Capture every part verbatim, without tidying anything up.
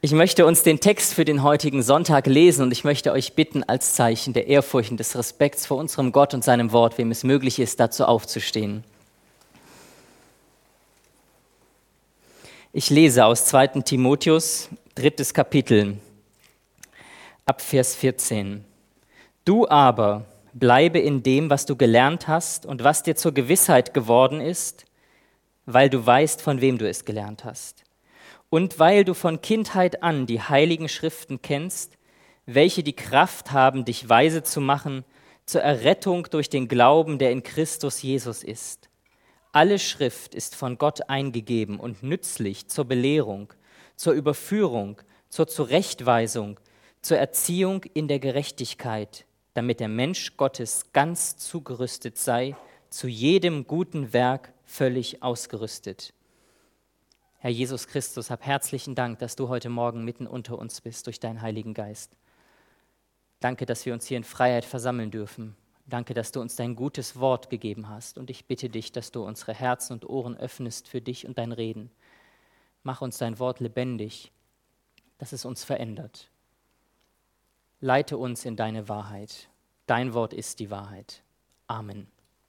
Ich möchte uns den Text für den heutigen Sonntag lesen und ich möchte euch bitten, als Zeichen der Ehrfurcht und des Respekts vor unserem Gott und seinem Wort, wem es möglich ist, dazu aufzustehen. Ich lese aus zweiten Timotheus, drittes Kapitel, ab Vers vierzehn. Du aber bleibe in dem, was du gelernt hast und was dir zur Gewissheit geworden ist, weil du weißt, von wem du es gelernt hast. Und weil du von Kindheit an die heiligen Schriften kennst, welche die Kraft haben, dich weise zu machen zur Errettung durch den Glauben, der in Christus Jesus ist. Alle Schrift ist von Gott eingegeben und nützlich zur Belehrung, zur Überführung, zur Zurechtweisung, zur Erziehung in der Gerechtigkeit, damit der Mensch Gottes ganz zugerüstet sei, zu jedem guten Werk völlig ausgerüstet. Herr Jesus Christus, hab herzlichen Dank, dass du heute Morgen mitten unter uns bist durch deinen Heiligen Geist. Danke, dass wir uns hier in Freiheit versammeln dürfen. Danke, dass du uns dein gutes Wort gegeben hast. Und ich bitte dich, dass du unsere Herzen und Ohren öffnest für dich und dein Reden. Mach uns dein Wort lebendig, dass es uns verändert. Leite uns in deine Wahrheit. Dein Wort ist die Wahrheit. Amen.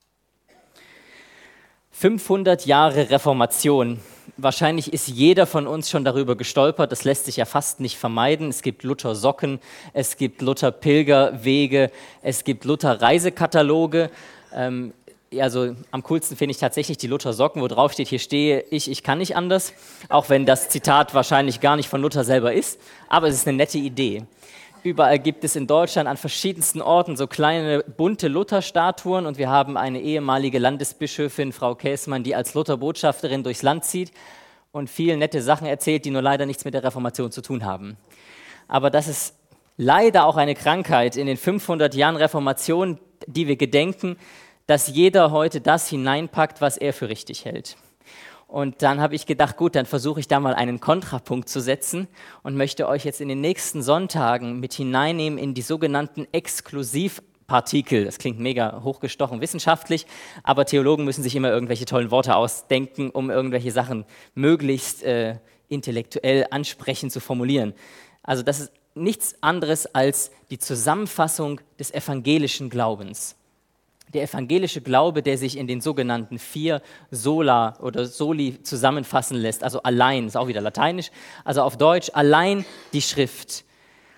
fünfhundert Jahre Reformation. Wahrscheinlich ist jeder von uns schon darüber gestolpert. Das lässt sich ja fast nicht vermeiden. Es gibt Luther Socken, es gibt Luther Pilgerwege, es gibt Luther Reisekataloge. Ähm, also am coolsten finde ich tatsächlich die Luther Socken, wo drauf steht, hier stehe ich, ich kann nicht anders. Auch wenn das Zitat wahrscheinlich gar nicht von Luther selber ist. Aber es ist eine nette Idee. Überall gibt es in Deutschland an verschiedensten Orten so kleine, bunte Luther-Statuen und wir haben eine ehemalige Landesbischöfin, Frau Käßmann, die als Luther-Botschafterin durchs Land zieht und viel nette Sachen erzählt, die nur leider nichts mit der Reformation zu tun haben. Aber das ist leider auch eine Krankheit in den fünfhundert Jahren Reformation, die wir gedenken, dass jeder heute das hineinpackt, was er für richtig hält. Und dann habe ich gedacht, gut, dann versuche ich da mal einen Kontrapunkt zu setzen und möchte euch jetzt in den nächsten Sonntagen mit hineinnehmen in die sogenannten Exklusivpartikel. Das klingt mega hochgestochen wissenschaftlich, aber Theologen müssen sich immer irgendwelche tollen Worte ausdenken, um irgendwelche Sachen möglichst äh, intellektuell ansprechend zu formulieren. Also das ist nichts anderes als die Zusammenfassung des evangelischen Glaubens. Der evangelische Glaube, der sich in den sogenannten vier Sola oder Soli zusammenfassen lässt, also allein, ist auch wieder lateinisch, also auf Deutsch, allein die Schrift,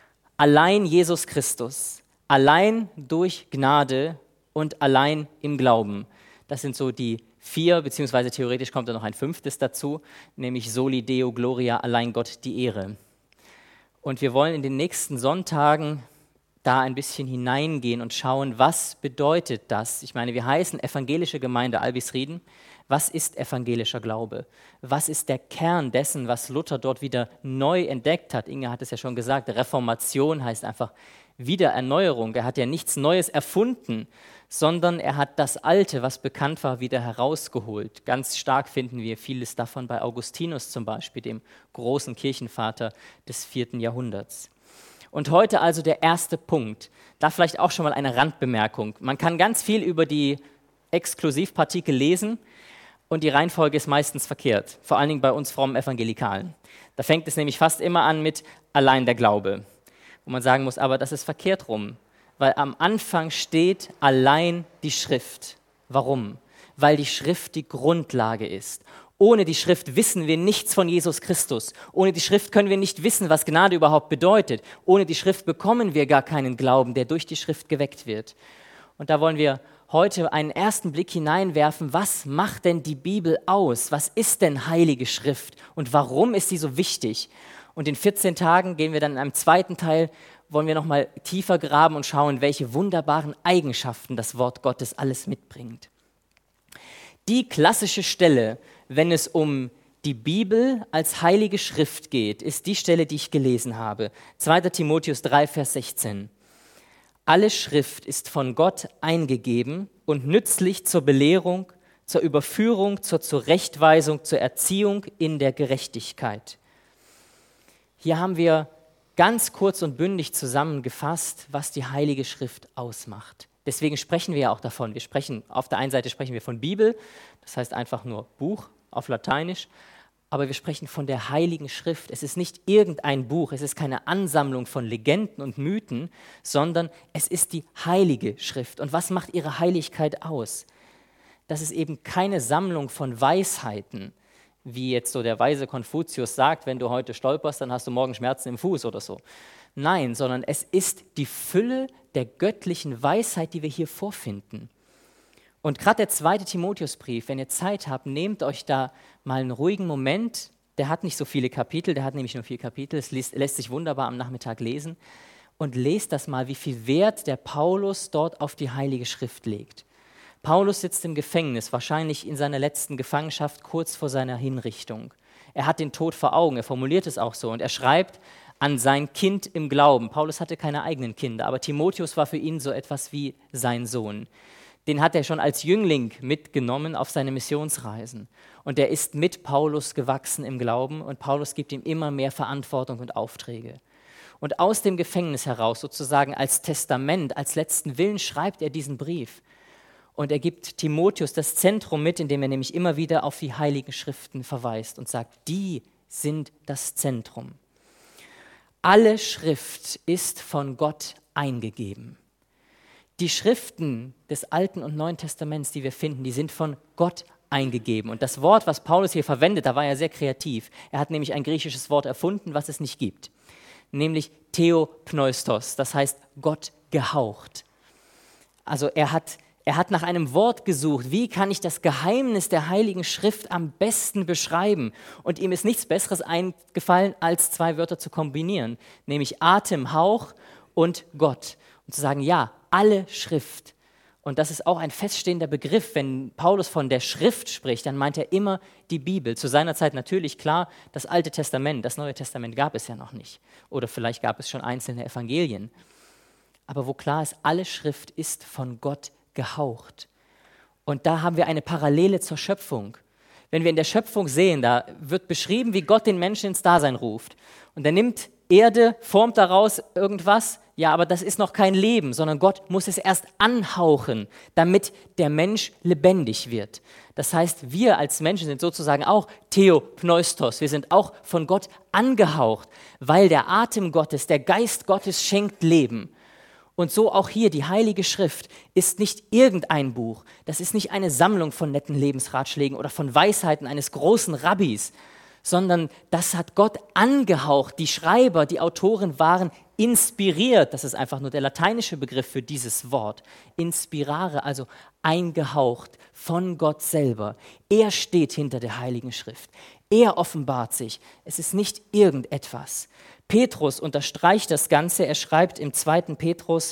allein Jesus Christus, allein durch Gnade und allein im Glauben. Das sind so die vier, beziehungsweise theoretisch kommt da noch ein fünftes dazu, nämlich Soli Deo Gloria, allein Gott die Ehre. Und wir wollen in den nächsten Sonntagen da ein bisschen hineingehen und schauen, was bedeutet das? Ich meine, wir heißen Evangelische Gemeinde Albisrieden. Was ist evangelischer Glaube? Was ist der Kern dessen, was Luther dort wieder neu entdeckt hat? Inge hat es ja schon gesagt, Reformation heißt einfach Wiedererneuerung. Er hat ja nichts Neues erfunden, sondern er hat das Alte, was bekannt war, wieder herausgeholt. Ganz stark finden wir vieles davon bei Augustinus zum Beispiel, dem großen Kirchenvater des vierten Jahrhunderts. Und heute also der erste Punkt, da vielleicht auch schon mal eine Randbemerkung. Man kann ganz viel über die Exklusivpartikel lesen und die Reihenfolge ist meistens verkehrt, vor allen Dingen bei uns frommen Evangelikalen. Da fängt es nämlich fast immer an mit allein der Glaube, wo man sagen muss, aber das ist verkehrt rum, weil am Anfang steht allein die Schrift. Warum? Weil die Schrift die Grundlage ist. Ohne die Schrift wissen wir nichts von Jesus Christus. Ohne die Schrift können wir nicht wissen, was Gnade überhaupt bedeutet. Ohne die Schrift bekommen wir gar keinen Glauben, der durch die Schrift geweckt wird. Und da wollen wir heute einen ersten Blick hineinwerfen, was macht denn die Bibel aus? Was ist denn Heilige Schrift und warum ist sie so wichtig? Und in vierzehn Tagen gehen wir dann in einem zweiten Teil, wollen wir nochmal tiefer graben und schauen, welche wunderbaren Eigenschaften das Wort Gottes alles mitbringt. Die klassische Stelle, wenn es um die Bibel als heilige Schrift geht, ist die Stelle, die ich gelesen habe. zweiter Timotheus drei, Vers sechzehn. Alle Schrift ist von Gott eingegeben und nützlich zur Belehrung, zur Überführung, zur Zurechtweisung, zur Erziehung in der Gerechtigkeit. Hier haben wir ganz kurz und bündig zusammengefasst, was die Heilige Schrift ausmacht. Deswegen sprechen wir ja auch davon. Wir sprechen, auf der einen Seite sprechen wir von Bibel, das heißt einfach nur Buch auf Lateinisch, aber wir sprechen von der Heiligen Schrift. Es ist nicht irgendein Buch, es ist keine Ansammlung von Legenden und Mythen, sondern es ist die Heilige Schrift. Und was macht ihre Heiligkeit aus? Das ist eben keine Sammlung von Weisheiten, wie jetzt so der weise Konfuzius sagt, wenn du heute stolperst, dann hast du morgen Schmerzen im Fuß oder so. Nein, sondern es ist die Fülle der göttlichen Weisheit, die wir hier vorfinden. Und gerade der zweite Timotheusbrief, wenn ihr Zeit habt, nehmt euch da mal einen ruhigen Moment. Der hat nicht so viele Kapitel, der hat nämlich nur vier Kapitel. Es lässt, lässt sich wunderbar am Nachmittag lesen. Und lest das mal, wie viel Wert der Paulus dort auf die Heilige Schrift legt. Paulus sitzt im Gefängnis, wahrscheinlich in seiner letzten Gefangenschaft, kurz vor seiner Hinrichtung. Er hat den Tod vor Augen, er formuliert es auch so. Und er schreibt an sein Kind im Glauben. Paulus hatte keine eigenen Kinder, aber Timotheus war für ihn so etwas wie sein Sohn. Den hat er schon als Jüngling mitgenommen auf seine Missionsreisen. Und er ist mit Paulus gewachsen im Glauben und Paulus gibt ihm immer mehr Verantwortung und Aufträge. Und aus dem Gefängnis heraus, sozusagen als Testament, als letzten Willen, schreibt er diesen Brief. Und er gibt Timotheus das Zentrum mit, indem er nämlich immer wieder auf die Heiligen Schriften verweist und sagt, die sind das Zentrum. Alle Schrift ist von Gott eingegeben. Die Schriften des Alten und Neuen Testaments, die wir finden, die sind von Gott eingegeben. Und das Wort, was Paulus hier verwendet, da war er sehr kreativ. Er hat nämlich ein griechisches Wort erfunden, was es nicht gibt. Nämlich Theopneustos, das heißt Gott gehaucht. Also er hat, er hat nach einem Wort gesucht, wie kann ich das Geheimnis der Heiligen Schrift am besten beschreiben? Und ihm ist nichts Besseres eingefallen, als zwei Wörter zu kombinieren, nämlich Atem, Hauch und Gott. Und zu sagen, ja, alle Schrift. Und das ist auch ein feststehender Begriff. Wenn Paulus von der Schrift spricht, dann meint er immer die Bibel. Zu seiner Zeit natürlich klar, das Alte Testament, das Neue Testament gab es ja noch nicht. Oder vielleicht gab es schon einzelne Evangelien. Aber wo klar ist, alle Schrift ist von Gott gehaucht. Und da haben wir eine Parallele zur Schöpfung. Wenn wir in der Schöpfung sehen, da wird beschrieben, wie Gott den Menschen ins Dasein ruft. Und er nimmt Erde, formt daraus irgendwas. Ja, aber das ist noch kein Leben, sondern Gott muss es erst anhauchen, damit der Mensch lebendig wird. Das heißt, wir als Menschen sind sozusagen auch Theopneustos. Wir sind auch von Gott angehaucht, weil der Atem Gottes, der Geist Gottes schenkt Leben. Und so auch hier, die Heilige Schrift ist nicht irgendein Buch. Das ist nicht eine Sammlung von netten Lebensratschlägen oder von Weisheiten eines großen Rabbis, sondern das hat Gott angehaucht. Die Schreiber, die Autoren waren inspiriert. Das ist einfach nur der lateinische Begriff für dieses Wort. Inspirare, also eingehaucht von Gott selber. Er steht hinter der Heiligen Schrift. Er offenbart sich. Es ist nicht irgendetwas. Petrus unterstreicht das Ganze. Er schreibt im zweiten Petrus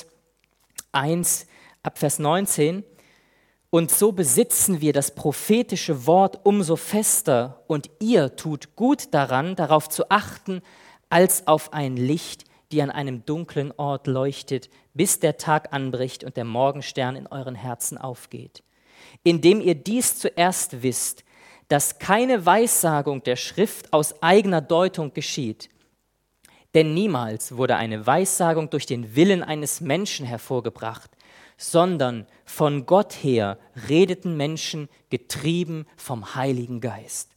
eins ab Vers neunzehn, und so besitzen wir das prophetische Wort umso fester und ihr tut gut daran, darauf zu achten, als auf ein Licht, die an einem dunklen Ort leuchtet, bis der Tag anbricht und der Morgenstern in euren Herzen aufgeht. Indem ihr dies zuerst wisst, dass keine Weissagung der Schrift aus eigener Deutung geschieht. Denn niemals wurde eine Weissagung durch den Willen eines Menschen hervorgebracht, sondern von Gott her redeten Menschen, getrieben vom Heiligen Geist.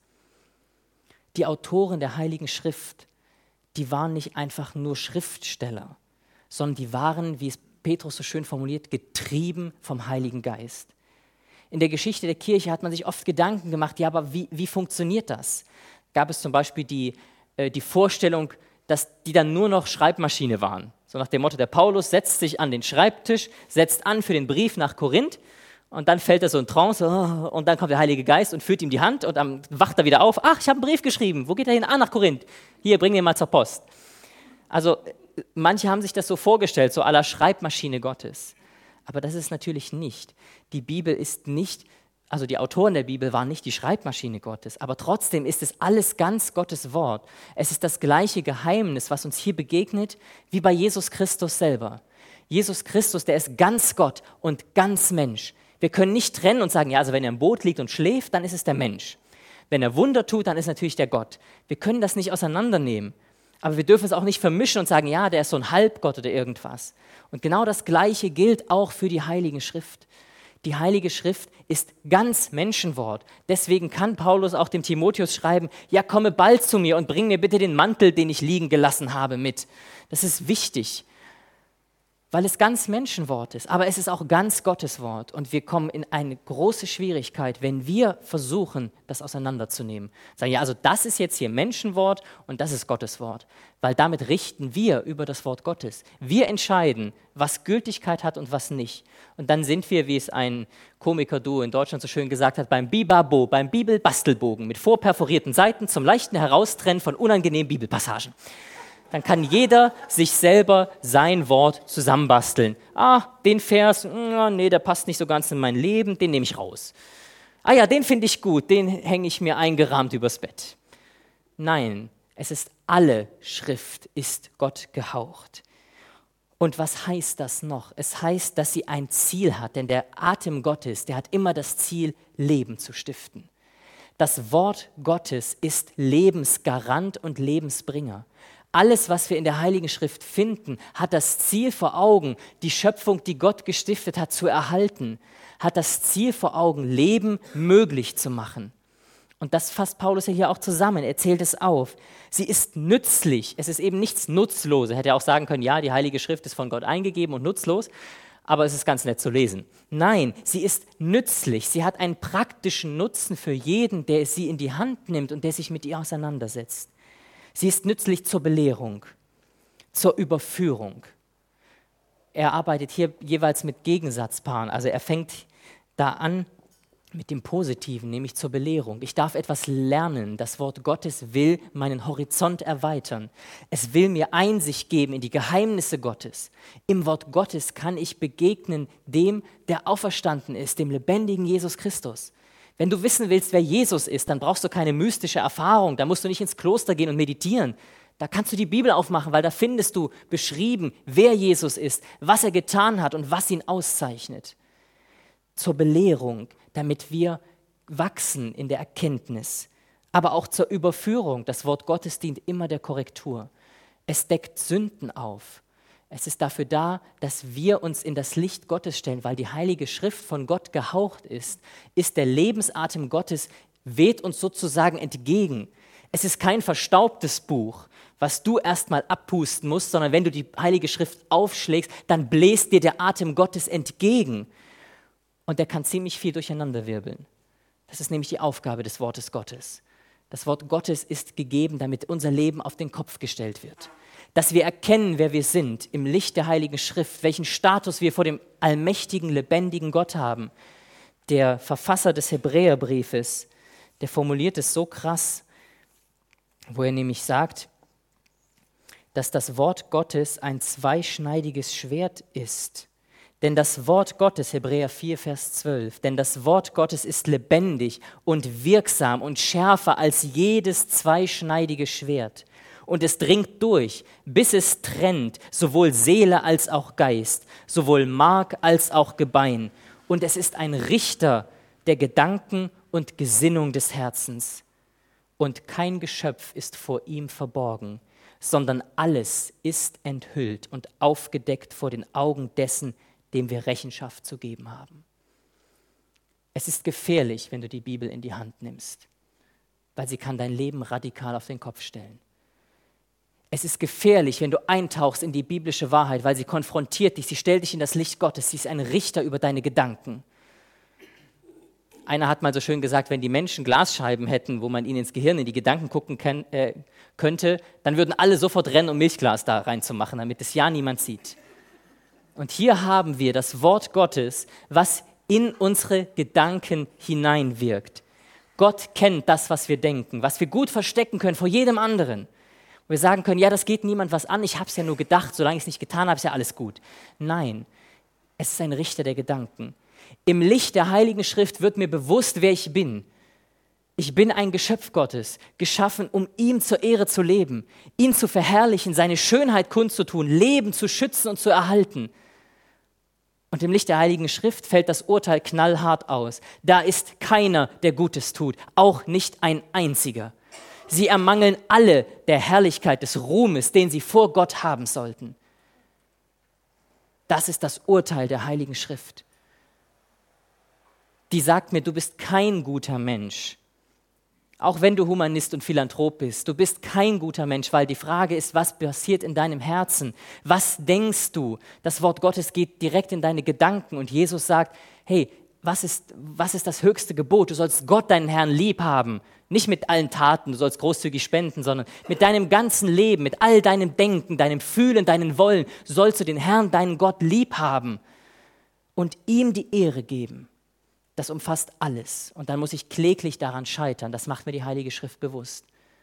Die Autoren der Heiligen Schrift, die waren nicht einfach nur Schriftsteller, sondern die waren, wie es Petrus so schön formuliert, getrieben vom Heiligen Geist. In der Geschichte der Kirche hat man sich oft Gedanken gemacht, ja, aber wie, wie funktioniert das? Gab es zum Beispiel die, äh, die Vorstellung, dass die dann nur noch Schreibmaschine waren. So nach dem Motto, der Paulus setzt sich an den Schreibtisch, setzt an für den Brief nach Korinth und dann fällt er so in Trance und dann kommt der Heilige Geist und führt ihm die Hand und dann wacht er wieder auf. Ach, ich habe einen Brief geschrieben. Wo geht er hin? Ah, nach Korinth. Hier, bring den mal zur Post. Also manche haben sich das so vorgestellt, so à la Schreibmaschine Gottes. Aber das ist natürlich nicht. Die Bibel ist nicht, also die Autoren der Bibel waren nicht die Schreibmaschine Gottes, aber trotzdem ist es alles ganz Gottes Wort. Es ist das gleiche Geheimnis, was uns hier begegnet, wie bei Jesus Christus selber. Jesus Christus, der ist ganz Gott und ganz Mensch. Wir können nicht trennen und sagen, ja, also wenn er im Boot liegt und schläft, dann ist es der Mensch. Wenn er Wunder tut, dann ist natürlich der Gott. Wir können das nicht auseinandernehmen, aber wir dürfen es auch nicht vermischen und sagen, ja, der ist so ein Halbgott oder irgendwas. Und genau das Gleiche gilt auch für die Heilige Schrift. Die Heilige Schrift ist ganz Menschenwort. Deswegen kann Paulus auch dem Timotheus schreiben, ja, komme bald zu mir und bring mir bitte den Mantel, den ich liegen gelassen habe, mit. Das ist wichtig, weil es ganz Menschenwort ist, aber es ist auch ganz Gottes Wort. Und wir kommen in eine große Schwierigkeit, wenn wir versuchen, das auseinanderzunehmen. Sagen, ja, also das ist jetzt hier Menschenwort und das ist Gottes Wort. Weil damit richten wir über das Wort Gottes. Wir entscheiden, was Gültigkeit hat und was nicht. Und dann sind wir, wie es ein Komiker-Duo in Deutschland so schön gesagt hat, beim Bibabo, beim Bibelbastelbogen mit vorperforierten Seiten zum leichten Heraustrennen von unangenehmen Bibelpassagen. Dann kann jeder sich selber sein Wort zusammenbasteln. Ah, den Vers, nee, der passt nicht so ganz in mein Leben, den nehme ich raus. Ah ja, den finde ich gut, den hänge ich mir eingerahmt übers Bett. Nein, es ist alle Schrift, ist Gott gehaucht. Und was heißt das noch? Es heißt, dass sie ein Ziel hat, denn der Atem Gottes, der hat immer das Ziel, Leben zu stiften. Das Wort Gottes ist Lebensgarant und Lebensbringer. Alles, was wir in der Heiligen Schrift finden, hat das Ziel vor Augen, die Schöpfung, die Gott gestiftet hat, zu erhalten, hat das Ziel vor Augen, Leben möglich zu machen. Und das fasst Paulus ja hier auch zusammen, er zählt es auf. Sie ist nützlich, es ist eben nichts Nutzloses. Er hätte ja auch sagen können, ja, die Heilige Schrift ist von Gott eingegeben und nutzlos, aber es ist ganz nett zu lesen. Nein, sie ist nützlich, sie hat einen praktischen Nutzen für jeden, der sie in die Hand nimmt und der sich mit ihr auseinandersetzt. Sie ist nützlich zur Belehrung, zur Überführung. Er arbeitet hier jeweils mit Gegensatzpaaren. Also er fängt da an mit dem Positiven, nämlich zur Belehrung. Ich darf etwas lernen. Das Wort Gottes will meinen Horizont erweitern. Es will mir Einsicht geben in die Geheimnisse Gottes. Im Wort Gottes kann ich begegnen dem, der auferstanden ist, dem lebendigen Jesus Christus. Wenn du wissen willst, wer Jesus ist, dann brauchst du keine mystische Erfahrung. Da musst du nicht ins Kloster gehen und meditieren. Da kannst du die Bibel aufmachen, weil da findest du beschrieben, wer Jesus ist, was er getan hat und was ihn auszeichnet. Zur Belehrung, damit wir wachsen in der Erkenntnis, aber auch zur Überführung. Das Wort Gottes dient immer der Korrektur. Es deckt Sünden auf. Es ist dafür da, dass wir uns in das Licht Gottes stellen, weil die Heilige Schrift von Gott gehaucht ist, ist der Lebensatem Gottes, weht uns sozusagen entgegen. Es ist kein verstaubtes Buch, was du erstmal abpusten musst, sondern wenn du die Heilige Schrift aufschlägst, dann bläst dir der Atem Gottes entgegen. Und der kann ziemlich viel durcheinanderwirbeln. Das ist nämlich die Aufgabe des Wortes Gottes. Das Wort Gottes ist gegeben, damit unser Leben auf den Kopf gestellt wird. Dass wir erkennen, wer wir sind im Licht der Heiligen Schrift, welchen Status wir vor dem allmächtigen, lebendigen Gott haben. Der Verfasser des Hebräerbriefes, der formuliert es so krass, wo er nämlich sagt, dass das Wort Gottes ein zweischneidiges Schwert ist. Denn das Wort Gottes, Hebräer vier, Vers zwölf, denn das Wort Gottes ist lebendig und wirksam und schärfer als jedes zweischneidige Schwert. Und es dringt durch, bis es trennt, sowohl Seele als auch Geist, sowohl Mark als auch Gebein. Und es ist ein Richter der Gedanken und Gesinnung des Herzens. Und kein Geschöpf ist vor ihm verborgen, sondern alles ist enthüllt und aufgedeckt vor den Augen dessen, dem wir Rechenschaft zu geben haben. Es ist gefährlich, wenn du die Bibel in die Hand nimmst, weil sie kann dein Leben radikal auf den Kopf stellen. Es ist gefährlich, wenn du eintauchst in die biblische Wahrheit, weil sie konfrontiert dich, sie stellt dich in das Licht Gottes, sie ist ein Richter über deine Gedanken. Einer hat mal so schön gesagt, wenn die Menschen Glasscheiben hätten, wo man ihnen ins Gehirn, in die Gedanken gucken kann, äh, könnte, dann würden alle sofort rennen, um Milchglas da reinzumachen, damit es ja niemand sieht. Und hier haben wir das Wort Gottes, was in unsere Gedanken hineinwirkt. Gott kennt das, was wir denken, was wir gut verstecken können vor jedem anderen. Und wir sagen können, ja, das geht niemand was an, ich habe es ja nur gedacht, solange ich es nicht getan habe, ist ja alles gut. Nein, es ist ein Richter der Gedanken. Im Licht der Heiligen Schrift wird mir bewusst, wer ich bin. Ich bin ein Geschöpf Gottes, geschaffen, um ihm zur Ehre zu leben, ihn zu verherrlichen, seine Schönheit kundzutun, Leben zu schützen und zu erhalten. Und im Licht der Heiligen Schrift fällt das Urteil knallhart aus. Da ist keiner, der Gutes tut, auch nicht ein einziger. Sie ermangeln alle der Herrlichkeit des Ruhmes, den sie vor Gott haben sollten. Das ist das Urteil der Heiligen Schrift. die sagt mir, du bist kein guter Mensch. Auch wenn du Humanist und Philanthrop bist, du bist kein guter Mensch, weil die Frage ist, was passiert in deinem Herzen? Was denkst du? Das Wort Gottes geht direkt in deine Gedanken und Jesus sagt, hey, was ist, was ist das höchste Gebot? Du sollst Gott, deinen Herrn, lieb haben. Nicht mit allen Taten, du sollst großzügig spenden, sondern mit deinem ganzen Leben, mit all deinem Denken, deinem Fühlen, deinem Wollen, sollst du den Herrn, deinen Gott, lieb haben und ihm die Ehre geben. Das umfasst alles. Und dann muss ich kläglich daran scheitern. Das macht mir die Heilige Schrift bewusst.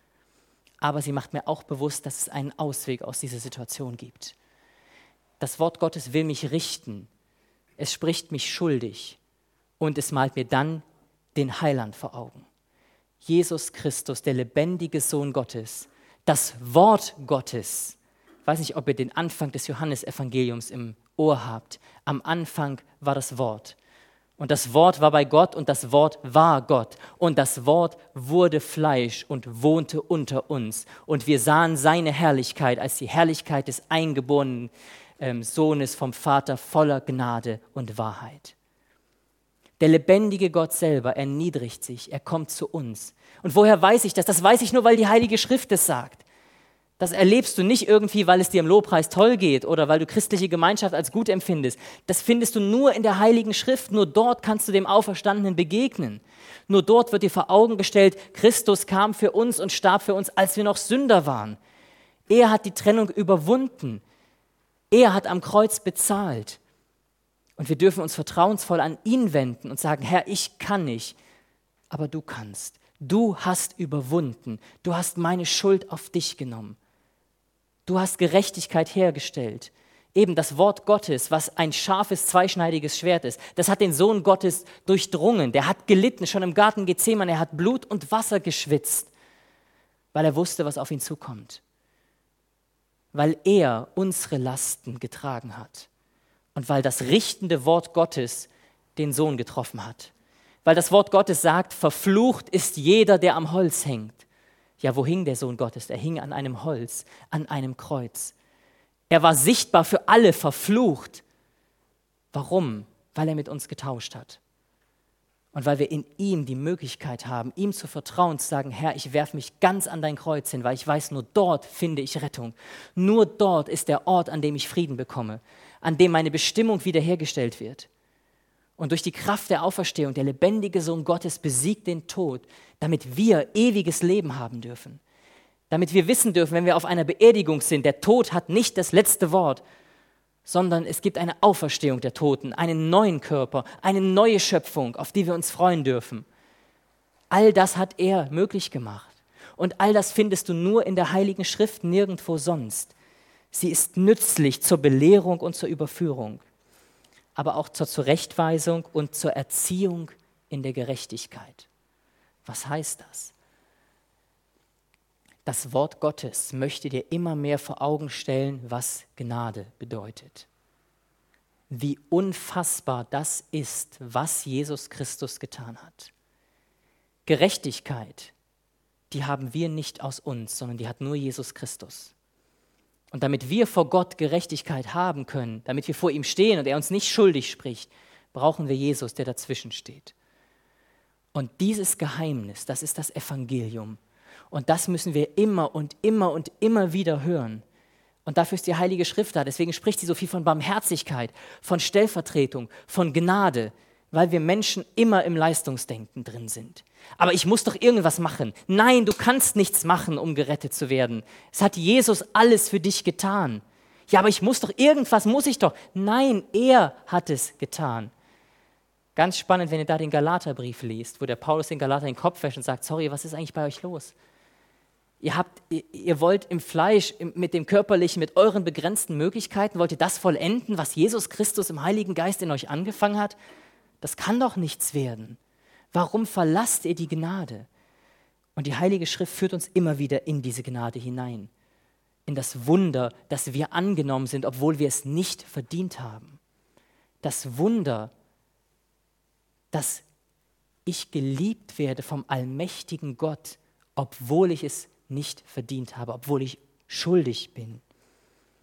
Aber sie macht mir auch bewusst, dass es einen Ausweg aus dieser Situation gibt. Das Wort Gottes will mich richten. Es spricht mich schuldig. Und es malt mir dann den Heiland vor Augen. Jesus Christus, der lebendige Sohn Gottes, das Wort Gottes. Ich weiß nicht, ob ihr den Anfang des Johannesevangeliums im Ohr habt. Am Anfang war das Wort. Und das Wort war bei Gott und das Wort war Gott. Und das Wort wurde Fleisch und wohnte unter uns. Und wir sahen seine Herrlichkeit als die Herrlichkeit des eingeborenen ähm, Sohnes vom Vater voller Gnade und Wahrheit. Der lebendige Gott selber erniedrigt sich, er kommt zu uns. Und woher weiß ich das? Das weiß ich nur, weil die Heilige Schrift es sagt. Das erlebst du nicht irgendwie, weil es dir im Lobpreis toll geht oder weil du christliche Gemeinschaft als gut empfindest. Das findest du nur in der Heiligen Schrift. Nur dort kannst du dem Auferstandenen begegnen. Nur dort wird dir vor Augen gestellt, Christus kam für uns und starb für uns, als wir noch Sünder waren. Er hat die Trennung überwunden. Er hat am Kreuz bezahlt. Und wir dürfen uns vertrauensvoll an ihn wenden und sagen, Herr, ich kann nicht, aber du kannst. Du hast überwunden. Du hast meine Schuld auf dich genommen. Du hast Gerechtigkeit hergestellt. Eben das Wort Gottes, was ein scharfes, zweischneidiges Schwert ist, das hat den Sohn Gottes durchdrungen. Der hat gelitten, schon im Garten Gethsemane. Er hat Blut und Wasser geschwitzt, weil er wusste, was auf ihn zukommt. Weil er unsere Lasten getragen hat. Und weil das richtende Wort Gottes den Sohn getroffen hat. Weil das Wort Gottes sagt, verflucht ist jeder, der am Holz hängt. Ja, wo hing der Sohn Gottes? Er hing an einem Holz, an einem Kreuz. Er war sichtbar für alle verflucht. Warum? Weil er mit uns getauscht hat. Und weil wir in ihm die Möglichkeit haben, ihm zu vertrauen, zu sagen, Herr, ich werfe mich ganz an dein Kreuz hin, weil ich weiß, nur dort finde ich Rettung. Nur dort ist der Ort, an dem ich Frieden bekomme, an dem meine Bestimmung wiederhergestellt wird. Und durch die Kraft der Auferstehung, der lebendige Sohn Gottes besiegt den Tod, damit wir ewiges Leben haben dürfen. Damit wir wissen dürfen, wenn wir auf einer Beerdigung sind, der Tod hat nicht das letzte Wort, sondern es gibt eine Auferstehung der Toten, einen neuen Körper, eine neue Schöpfung, auf die wir uns freuen dürfen. All das hat er möglich gemacht. Und all das findest du nur in der Heiligen Schrift, nirgendwo sonst. Sie ist nützlich zur Belehrung und zur Überführung, aber auch zur Zurechtweisung und zur Erziehung in der Gerechtigkeit. Was heißt das? Das Wort Gottes möchte dir immer mehr vor Augen stellen, was Gnade bedeutet. Wie unfassbar das ist, was Jesus Christus getan hat. Gerechtigkeit, die haben wir nicht aus uns, sondern die hat nur Jesus Christus. Und damit wir vor Gott Gerechtigkeit haben können, damit wir vor ihm stehen und er uns nicht schuldig spricht, brauchen wir Jesus, der dazwischen steht. Und dieses Geheimnis, das ist das Evangelium. Und das müssen wir immer und immer und immer wieder hören. Und dafür ist die Heilige Schrift da. Deswegen spricht sie so viel von Barmherzigkeit, von Stellvertretung, von Gnade, weil wir Menschen immer im Leistungsdenken drin sind. Aber ich muss doch irgendwas machen. Nein, du kannst nichts machen, um gerettet zu werden. Es hat Jesus alles für dich getan. Ja, aber ich muss doch, irgendwas muss ich doch. Nein, er hat es getan. Ganz spannend, wenn ihr da den Galaterbrief liest, wo der Paulus den Galater den Kopf wäscht und sagt, sorry, was ist eigentlich bei euch los? Ihr, habt, ihr, ihr wollt im Fleisch, im, mit dem Körperlichen, mit euren begrenzten Möglichkeiten, wollt ihr das vollenden, was Jesus Christus im Heiligen Geist in euch angefangen hat? Das kann doch nichts werden. Warum verlasst ihr die Gnade? Und die Heilige Schrift führt uns immer wieder in diese Gnade hinein. In das Wunder, dass wir angenommen sind, obwohl wir es nicht verdient haben. Das Wunder, dass ich geliebt werde vom allmächtigen Gott, obwohl ich es nicht verdient habe, obwohl ich schuldig bin.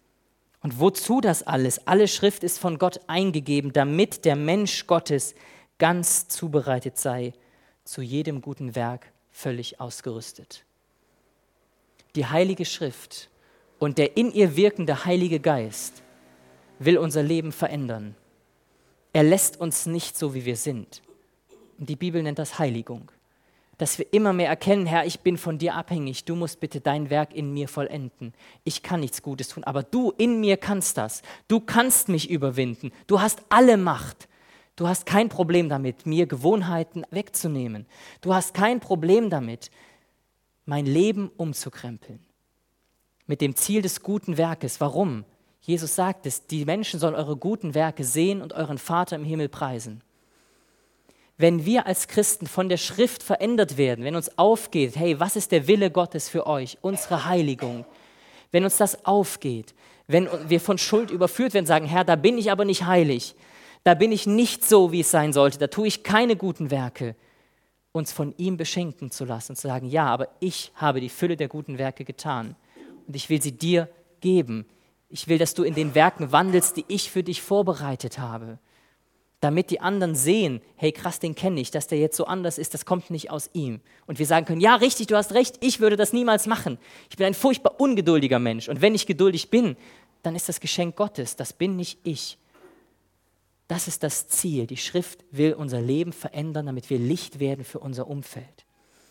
Und wozu das alles? Alle Schrift ist von Gott eingegeben, damit der Mensch Gottes ganz zubereitet sei, zu jedem guten Werk völlig ausgerüstet. Die Heilige Schrift und der in ihr wirkende Heilige Geist will unser Leben verändern. Er lässt uns nicht so, wie wir sind. Und die Bibel nennt das Heiligung. Dass wir immer mehr erkennen, Herr, ich bin von dir abhängig, du musst bitte dein Werk in mir vollenden. Ich kann nichts Gutes tun, aber du in mir kannst das. Du kannst mich überwinden. Du hast alle Macht. Du hast kein Problem damit, mir Gewohnheiten wegzunehmen. Du hast kein Problem damit, mein Leben umzukrempeln. Mit dem Ziel des guten Werkes. Warum? Jesus sagt es, die Menschen sollen eure guten Werke sehen und euren Vater im Himmel preisen. Wenn wir als Christen von der Schrift verändert werden, wenn uns aufgeht, hey, was ist der Wille Gottes für euch, unsere Heiligung, wenn uns das aufgeht, wenn wir von Schuld überführt werden, sagen, Herr, da bin ich aber nicht heilig, da bin ich nicht so, wie es sein sollte, da tue ich keine guten Werke, uns von ihm beschenken zu lassen und zu sagen, ja, aber ich habe die Fülle der guten Werke getan und ich will sie dir geben. Ich will, dass du in den Werken wandelst, die ich für dich vorbereitet habe, damit die anderen sehen, hey krass, den kenne ich, dass der jetzt so anders ist, das kommt nicht aus ihm. Und wir sagen können, ja richtig, du hast recht, ich würde das niemals machen. Ich bin ein furchtbar ungeduldiger Mensch und wenn ich geduldig bin, dann ist das Geschenk Gottes, das bin nicht ich. Das ist das Ziel. Die Schrift will unser Leben verändern, damit wir Licht werden für unser Umfeld.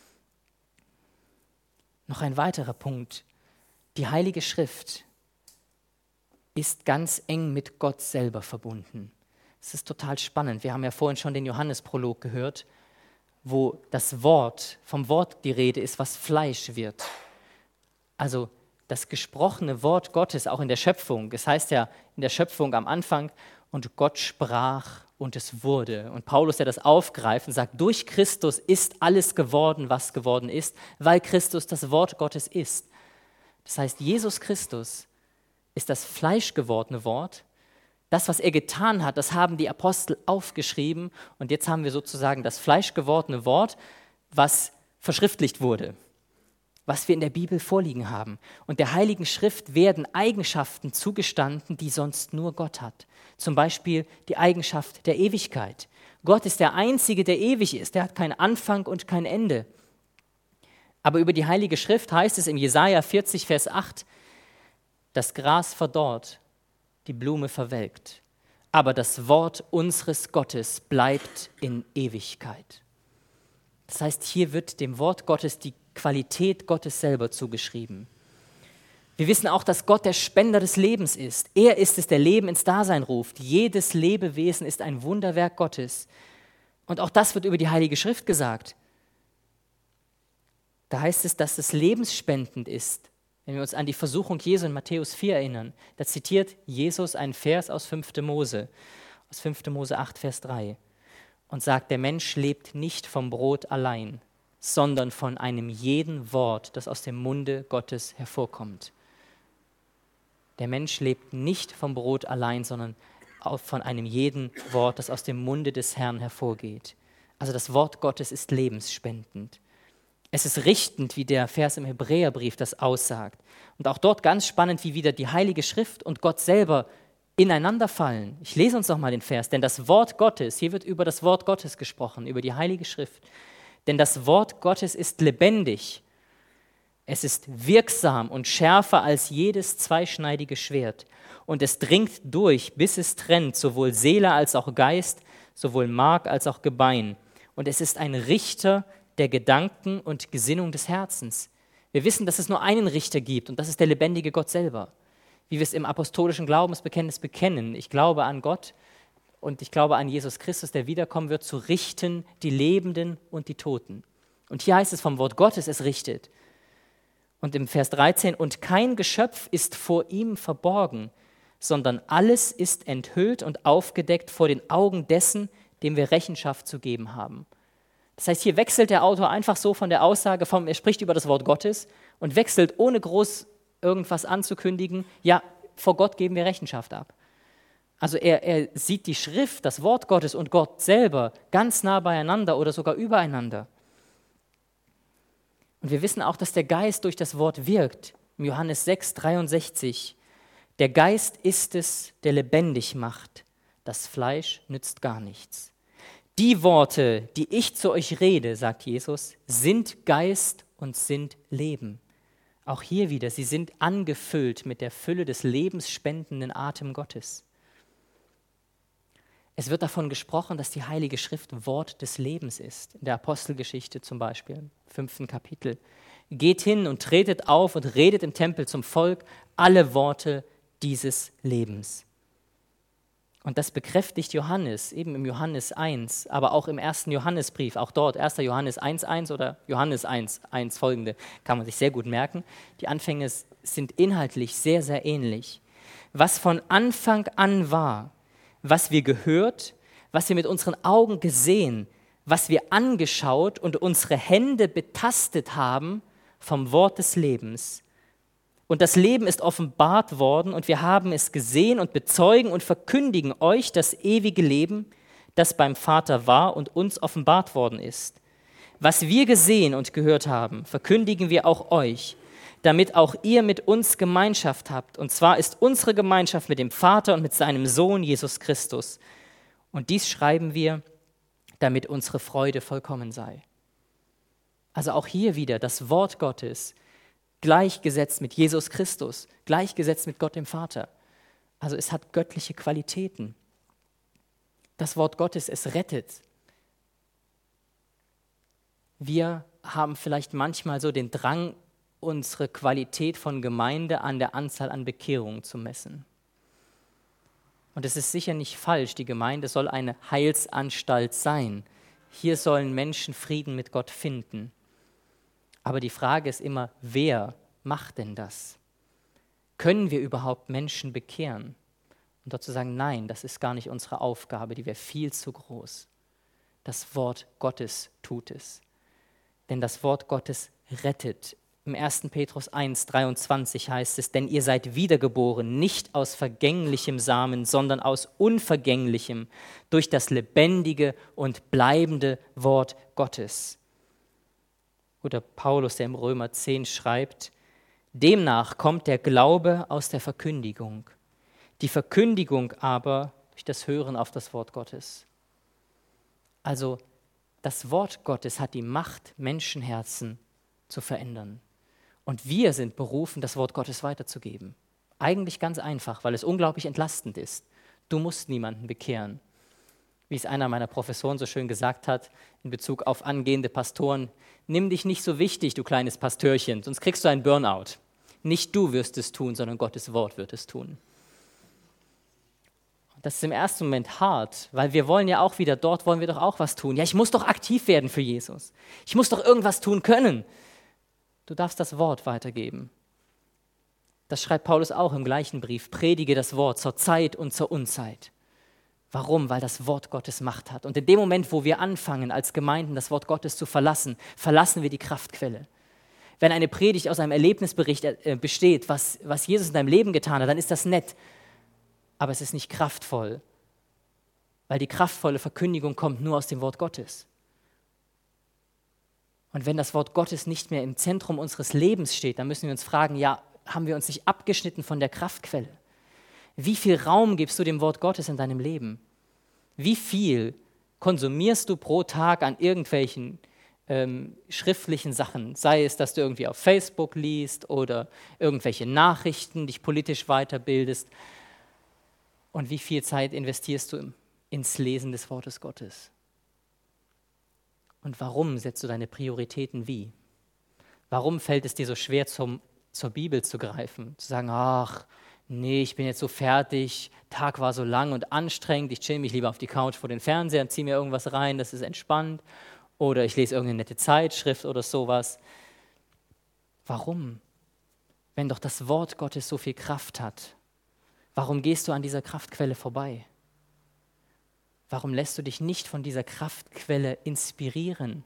Noch ein weiterer Punkt. Die Heilige Schrift ist ganz eng mit Gott selber verbunden. Es ist total spannend. Wir haben ja vorhin schon den Johannesprolog gehört, wo das Wort, vom Wort die Rede ist, was Fleisch wird. Also das gesprochene Wort Gottes auch in der Schöpfung. Es heißt ja in der Schöpfung am Anfang, und Gott sprach und es wurde. Und Paulus, der das aufgreift und sagt, durch Christus ist alles geworden, was geworden ist, weil Christus das Wort Gottes ist. Das heißt, Jesus Christus ist das fleischgewordene Wort. Das, was er getan hat, das haben die Apostel aufgeschrieben. Und jetzt haben wir sozusagen das fleischgewordene Wort, was verschriftlicht wurde, was wir in der Bibel vorliegen haben. Und der Heiligen Schrift werden Eigenschaften zugestanden, die sonst nur Gott hat. Zum Beispiel die Eigenschaft der Ewigkeit. Gott ist der Einzige, der ewig ist. Der hat keinen Anfang und kein Ende. Aber über die Heilige Schrift heißt es im Jesaja vierzig, Vers acht, das Gras verdorrt, die Blume verwelkt, aber das Wort unseres Gottes bleibt in Ewigkeit. Das heißt, hier wird dem Wort Gottes die Qualität Gottes selber zugeschrieben. Wir wissen auch, dass Gott der Spender des Lebens ist. Er ist es, der Leben ins Dasein ruft. Jedes Lebewesen ist ein Wunderwerk Gottes. Und auch das wird über die Heilige Schrift gesagt. Da heißt es, dass es lebensspendend ist. Wenn wir uns an die Versuchung Jesu in Matthäus vier erinnern, da zitiert Jesus einen Vers aus fünfte Mose, aus fünfte Mose acht, Vers drei und sagt, der Mensch lebt nicht vom Brot allein, sondern von einem jeden Wort, das aus dem Munde Gottes hervorkommt. Der Mensch lebt nicht vom Brot allein, sondern auch von einem jeden Wort, das aus dem Munde des Herrn hervorgeht. Also das Wort Gottes ist lebensspendend. Es ist richtend, wie der Vers im Hebräerbrief das aussagt. Und auch dort ganz spannend, wie wieder die Heilige Schrift und Gott selber ineinander fallen. Ich lese uns noch mal den Vers, denn das Wort Gottes, hier wird über das Wort Gottes gesprochen, über die Heilige Schrift. Denn das Wort Gottes ist lebendig, es ist wirksam und schärfer als jedes zweischneidige Schwert. Und es dringt durch, bis es trennt, sowohl Seele als auch Geist, sowohl Mark als auch Gebein. Und es ist ein Richter der Gedanken und Gesinnung des Herzens. Wir wissen, dass es nur einen Richter gibt und das ist der lebendige Gott selber. Wie wir es im apostolischen Glaubensbekenntnis bekennen. Ich glaube an Gott und ich glaube an Jesus Christus, der wiederkommen wird, zu richten die Lebenden und die Toten. Und hier heißt es vom Wort Gottes, es richtet. Und im Vers dreizehn, und kein Geschöpf ist vor ihm verborgen, sondern alles ist enthüllt und aufgedeckt vor den Augen dessen, dem wir Rechenschaft zu geben haben. Das heißt, hier wechselt der Autor einfach so von der Aussage, vom, er spricht über das Wort Gottes und wechselt, ohne groß irgendwas anzukündigen, ja, vor Gott geben wir Rechenschaft ab. Also er, er sieht die Schrift, das Wort Gottes und Gott selber ganz nah beieinander oder sogar übereinander. Und wir wissen auch, dass der Geist durch das Wort wirkt. Im Johannes sechs, dreiundsechzig. Der Geist ist es, der lebendig macht. Das Fleisch nützt gar nichts. Die Worte, die ich zu euch rede, sagt Jesus, sind Geist und sind Leben. Auch hier wieder, sie sind angefüllt mit der Fülle des lebensspendenden Atem Gottes. Es wird davon gesprochen, dass die Heilige Schrift Wort des Lebens ist. In der Apostelgeschichte zum Beispiel, im fünften Kapitel. Geht hin und tretet auf und redet im Tempel zum Volk alle Worte dieses Lebens. Und das bekräftigt Johannes, eben im Johannes eins, aber auch im ersten Johannesbrief, auch dort, erster Johannes eins eins oder Johannes eins eins folgende, kann man sich sehr gut merken. Die Anfänge sind inhaltlich sehr, sehr ähnlich. Was von Anfang an war, was wir gehört, was wir mit unseren Augen gesehen, was wir angeschaut und unsere Hände betastet haben vom Wort des Lebens. Und das Leben ist offenbart worden und wir haben es gesehen und bezeugen und verkündigen euch das ewige Leben, das beim Vater war und uns offenbart worden ist. Was wir gesehen und gehört haben, verkündigen wir auch euch, damit auch ihr mit uns Gemeinschaft habt. Und zwar ist unsere Gemeinschaft mit dem Vater und mit seinem Sohn Jesus Christus. Und dies schreiben wir, damit unsere Freude vollkommen sei. Also auch hier wieder das Wort Gottes, gleichgesetzt mit Jesus Christus, gleichgesetzt mit Gott dem Vater. Also es hat göttliche Qualitäten. Das Wort Gottes, es rettet. Wir haben vielleicht manchmal so den Drang, unsere Qualität von Gemeinde an der Anzahl an Bekehrungen zu messen. Und es ist sicher nicht falsch, die Gemeinde soll eine Heilsanstalt sein. Hier sollen Menschen Frieden mit Gott finden. Aber die Frage ist immer, wer macht denn das? Können wir überhaupt Menschen bekehren? Und dazu sagen, nein, das ist gar nicht unsere Aufgabe, die wäre viel zu groß. Das Wort Gottes tut es. Denn das Wort Gottes rettet. Im ersten Petrus eins dreiundzwanzig heißt es, denn ihr seid wiedergeboren, nicht aus vergänglichem Samen, sondern aus unvergänglichem, durch das lebendige und bleibende Wort Gottes. Oder Paulus, der im Römer zehn schreibt, demnach kommt der Glaube aus der Verkündigung, die Verkündigung aber durch das Hören auf das Wort Gottes. Also das Wort Gottes hat die Macht, Menschenherzen zu verändern. Und wir sind berufen, das Wort Gottes weiterzugeben. Eigentlich ganz einfach, weil es unglaublich entlastend ist. Du musst niemanden bekehren. Wie es einer meiner Professoren so schön gesagt hat, in Bezug auf angehende Pastoren, nimm dich nicht so wichtig, du kleines Pastörchen, sonst kriegst du einen Burnout. Nicht du wirst es tun, sondern Gottes Wort wird es tun. Das ist im ersten Moment hart, weil wir wollen ja auch wieder, dort wollen wir doch auch was tun. Ja, ich muss doch aktiv werden für Jesus. Ich muss doch irgendwas tun können. Du darfst das Wort weitergeben. Das schreibt Paulus auch im gleichen Brief. Predige das Wort zur Zeit und zur Unzeit. Warum? Weil das Wort Gottes Macht hat. Und in dem Moment, wo wir anfangen, als Gemeinden das Wort Gottes zu verlassen, verlassen wir die Kraftquelle. Wenn eine Predigt aus einem Erlebnisbericht besteht, was, was Jesus in deinem Leben getan hat, dann ist das nett. Aber es ist nicht kraftvoll, weil die kraftvolle Verkündigung kommt nur aus dem Wort Gottes. Und wenn das Wort Gottes nicht mehr im Zentrum unseres Lebens steht, dann müssen wir uns fragen, ja, haben wir uns nicht abgeschnitten von der Kraftquelle? Wie viel Raum gibst du dem Wort Gottes in deinem Leben? Wie viel konsumierst du pro Tag an irgendwelchen ähm, schriftlichen Sachen? Sei es, dass du irgendwie auf Facebook liest oder irgendwelche Nachrichten, dich politisch weiterbildest. Und wie viel Zeit investierst du ins Lesen des Wortes Gottes? Und warum setzt du deine Prioritäten wie? Warum fällt es dir so schwer, zum, zur Bibel zu greifen? Zu sagen, ach, nee, ich bin jetzt so fertig, Tag war so lang und anstrengend, ich chill mich lieber auf die Couch vor den Fernseher und ziehe mir irgendwas rein, das ist entspannt. Oder ich lese irgendeine nette Zeitschrift oder sowas. Warum? Wenn doch das Wort Gottes so viel Kraft hat, warum gehst du an dieser Kraftquelle vorbei? Warum lässt du dich nicht von dieser Kraftquelle inspirieren?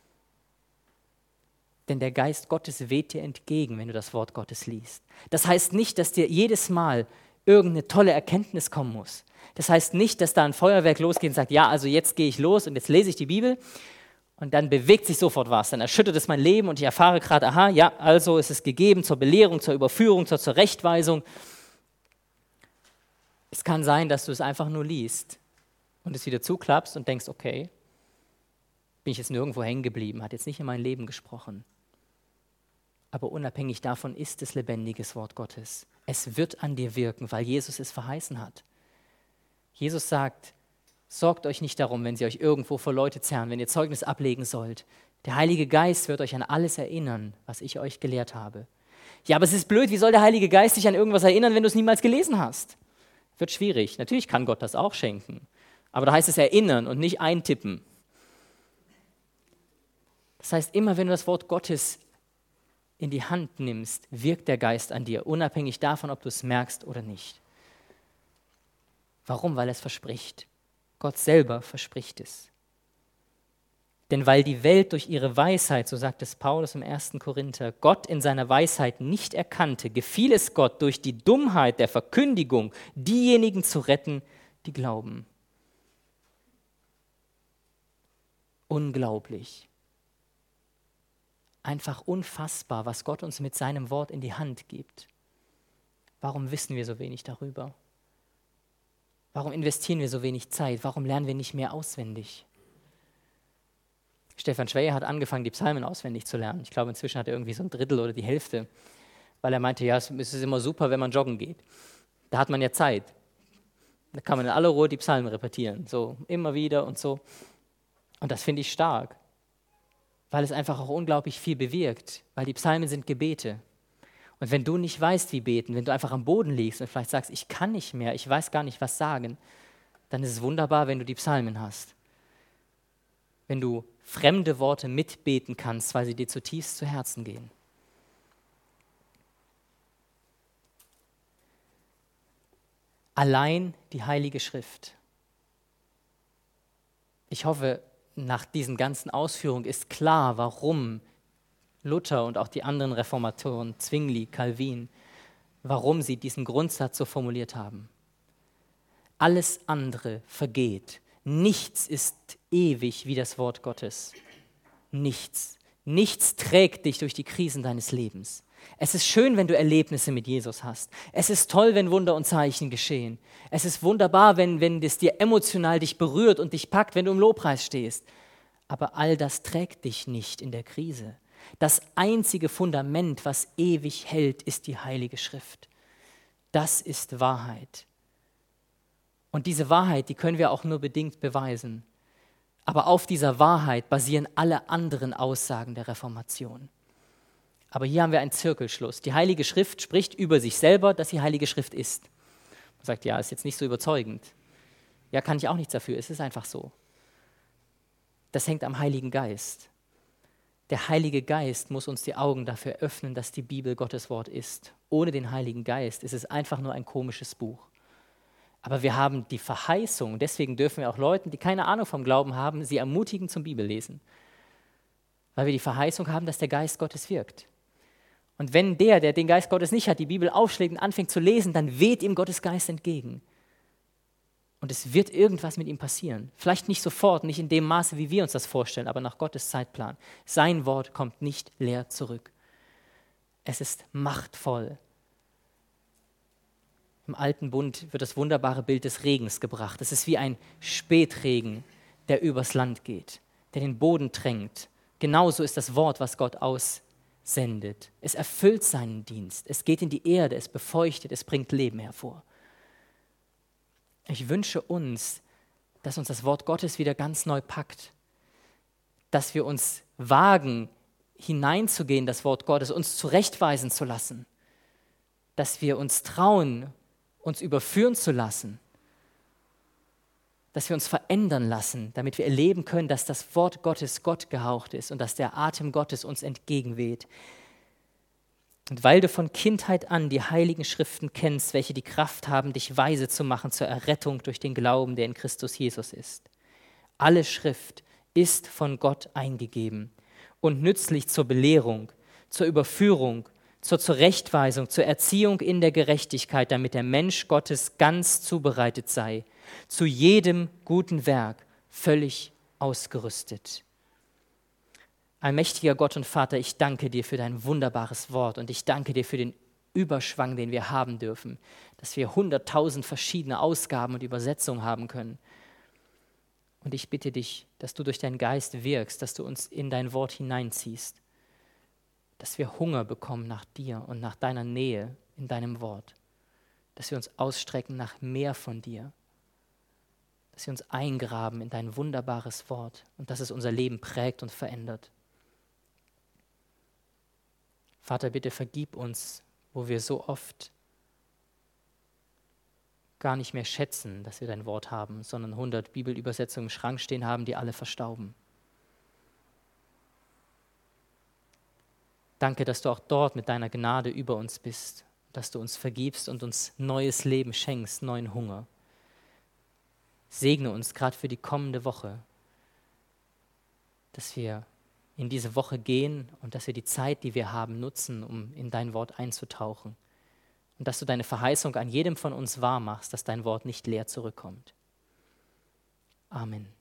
Denn der Geist Gottes weht dir entgegen, wenn du das Wort Gottes liest. Das heißt nicht, dass dir jedes Mal irgendeine tolle Erkenntnis kommen muss. Das heißt nicht, dass da ein Feuerwerk losgeht und sagt, ja, also jetzt gehe ich los und jetzt lese ich die Bibel und dann bewegt sich sofort was. Dann erschüttert es mein Leben und ich erfahre gerade, aha, ja, also ist es gegeben zur Belehrung, zur Überführung, zur Zurechtweisung. Es kann sein, dass du es einfach nur liest und es wieder zuklappst und denkst, okay, bin ich jetzt nirgendwo hängen geblieben, hat jetzt nicht in mein Leben gesprochen. Aber unabhängig davon ist es lebendiges Wort Gottes. Es wird an dir wirken, weil Jesus es verheißen hat. Jesus sagt, sorgt euch nicht darum, wenn sie euch irgendwo vor Leute zerren, wenn ihr Zeugnis ablegen sollt. Der Heilige Geist wird euch an alles erinnern, was ich euch gelehrt habe. Ja, aber es ist blöd, wie soll der Heilige Geist dich an irgendwas erinnern, wenn du es niemals gelesen hast? Wird schwierig. Natürlich kann Gott das auch schenken. Aber da heißt es erinnern und nicht eintippen. Das heißt, immer wenn du das Wort Gottes in die Hand nimmst, wirkt der Geist an dir, unabhängig davon, ob du es merkst oder nicht. Warum? Weil er es verspricht. Gott selber verspricht es. Denn weil die Welt durch ihre Weisheit, so sagt es Paulus im ersten Korinther, Gott in seiner Weisheit nicht erkannte, gefiel es Gott durch die Dummheit der Verkündigung, diejenigen zu retten, die glauben. Unglaublich. Einfach unfassbar, was Gott uns mit seinem Wort in die Hand gibt. Warum wissen wir so wenig darüber? Warum investieren wir so wenig Zeit? Warum lernen wir nicht mehr auswendig? Stefan Schweyer hat angefangen, die Psalmen auswendig zu lernen. Ich glaube, inzwischen hat er irgendwie so ein Drittel oder die Hälfte, weil er meinte, ja, es ist immer super, wenn man joggen geht. Da hat man ja Zeit. Da kann man in aller Ruhe die Psalmen repetieren, so immer wieder und so. Und das finde ich stark, weil es einfach auch unglaublich viel bewirkt, weil die Psalmen sind Gebete. Und wenn du nicht weißt, wie beten, wenn du einfach am Boden liegst und vielleicht sagst, ich kann nicht mehr, ich weiß gar nicht, was sagen, dann ist es wunderbar, wenn du die Psalmen hast. Wenn du fremde Worte mitbeten kannst, weil sie dir zutiefst zu Herzen gehen. Allein die Heilige Schrift. Ich hoffe, nach diesen ganzen Ausführungen ist klar, warum Luther und auch die anderen Reformatoren, Zwingli, Calvin, warum sie diesen Grundsatz so formuliert haben. Alles andere vergeht. Nichts ist ewig wie das Wort Gottes. Nichts. Nichts trägt dich durch die Krisen deines Lebens. Es ist schön, wenn du Erlebnisse mit Jesus hast. Es ist toll, wenn Wunder und Zeichen geschehen. Es ist wunderbar, wenn, wenn es dir emotional dich berührt und dich packt, wenn du im Lobpreis stehst. Aber all das trägt dich nicht in der Krise. Das einzige Fundament, was ewig hält, ist die Heilige Schrift. Das ist Wahrheit. Und diese Wahrheit, die können wir auch nur bedingt beweisen. Aber auf dieser Wahrheit basieren alle anderen Aussagen der Reformation. Aber hier haben wir einen Zirkelschluss. Die Heilige Schrift spricht über sich selber, dass sie Heilige Schrift ist. Man sagt, ja, ist jetzt nicht so überzeugend. Ja, kann ich auch nichts dafür, es ist einfach so. Das hängt am Heiligen Geist. Der Heilige Geist muss uns die Augen dafür öffnen, dass die Bibel Gottes Wort ist. Ohne den Heiligen Geist ist es einfach nur ein komisches Buch. Aber wir haben die Verheißung, deswegen dürfen wir auch Leuten, die keine Ahnung vom Glauben haben, sie ermutigen zum Bibellesen. Weil wir die Verheißung haben, dass der Geist Gottes wirkt. Und wenn der, der den Geist Gottes nicht hat, die Bibel aufschlägt und anfängt zu lesen, dann weht ihm Gottes Geist entgegen. Und es wird irgendwas mit ihm passieren. Vielleicht nicht sofort, nicht in dem Maße, wie wir uns das vorstellen, aber nach Gottes Zeitplan. Sein Wort kommt nicht leer zurück. Es ist machtvoll. Im Alten Bund wird das wunderbare Bild des Regens gebracht. Es ist wie ein Spätregen, der übers Land geht, der den Boden tränkt. Genauso ist das Wort, was Gott aussendet. Es erfüllt seinen Dienst. Es geht in die Erde, es befeuchtet, es bringt Leben hervor. Ich wünsche uns, dass uns das Wort Gottes wieder ganz neu packt. Dass wir uns wagen, hineinzugehen, das Wort Gottes, uns zurechtweisen zu lassen. Dass wir uns trauen, uns überführen zu lassen, dass wir uns verändern lassen, damit wir erleben können, dass das Wort Gottes Gott gehaucht ist und dass der Atem Gottes uns entgegenweht. Und weil du von Kindheit an die heiligen Schriften kennst, welche die Kraft haben, dich weise zu machen zur Errettung durch den Glauben, der in Christus Jesus ist. Alle Schrift ist von Gott eingegeben und nützlich zur Belehrung, zur Überführung, zur Zurechtweisung, zur Erziehung in der Gerechtigkeit, damit der Mensch Gottes ganz zubereitet sei, zu jedem guten Werk völlig ausgerüstet. Allmächtiger Gott und Vater, ich danke dir für dein wunderbares Wort und ich danke dir für den Überschwang, den wir haben dürfen, dass wir hunderttausend verschiedene Ausgaben und Übersetzungen haben können. Und ich bitte dich, dass du durch deinen Geist wirkst, dass du uns in dein Wort hineinziehst, dass wir Hunger bekommen nach dir und nach deiner Nähe in deinem Wort, dass wir uns ausstrecken nach mehr von dir, dass wir uns eingraben in dein wunderbares Wort und dass es unser Leben prägt und verändert. Vater, bitte vergib uns, wo wir so oft gar nicht mehr schätzen, dass wir dein Wort haben, sondern hundert Bibelübersetzungen im Schrank stehen haben, die alle verstauben. Danke, dass du auch dort mit deiner Gnade über uns bist, dass du uns vergibst und uns neues Leben schenkst, neuen Hunger. Segne uns gerade für die kommende Woche, dass wir in diese Woche gehen und dass wir die Zeit, die wir haben, nutzen, um in dein Wort einzutauchen. Und dass du deine Verheißung an jedem von uns wahr machst, dass dein Wort nicht leer zurückkommt. Amen.